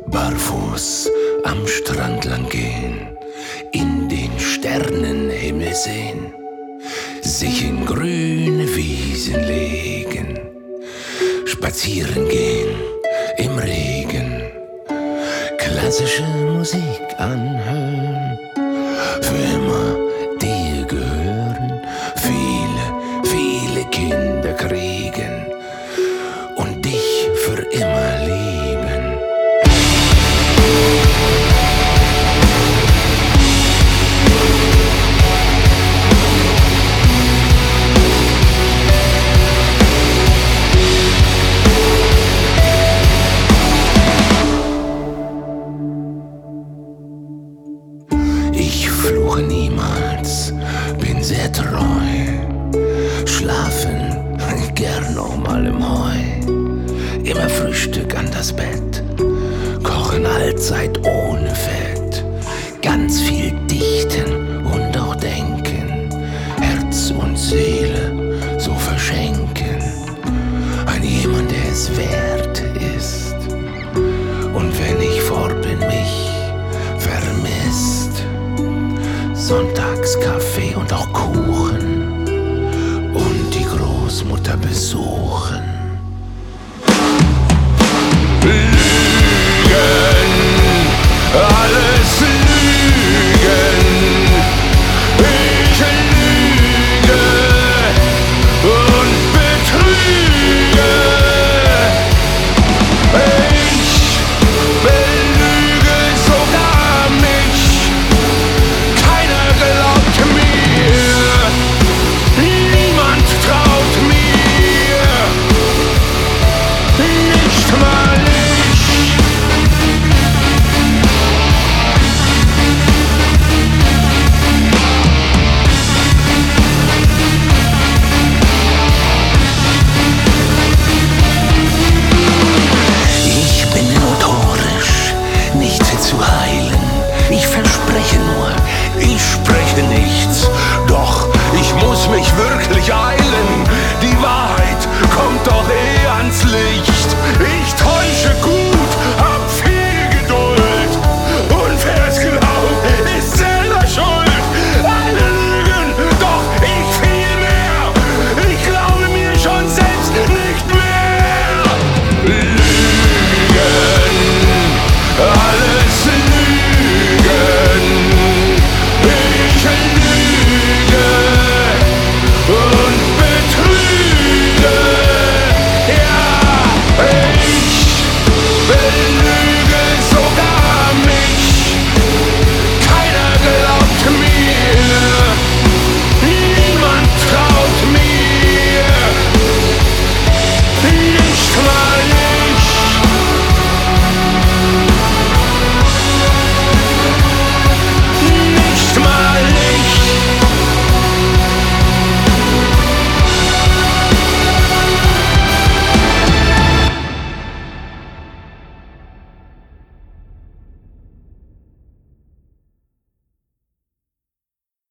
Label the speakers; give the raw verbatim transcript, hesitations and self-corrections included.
Speaker 1: Barfuß am Strand lang gehen, in den Sternenhimmel sehen, sich in grüne Wiesen legen, spazieren gehen im Regen, klassische Musik anhören, für immer dir gehören, viele, viele Kinder kriegen und dich für immer lieben. Ich fluche niemals, bin sehr treu, schlafen gern auch mal im Heu, immer Frühstück an das Bett, kochen allzeit ohne Fett, ganz viel dichten und auch denken, Herz und Seele so verschenken, an jemand, der es wert ist, und wenn ich fort bin, mich vermisst. Sonntagskaffee und auch Kuchen und die Großmutter besuchen. Lügen, alle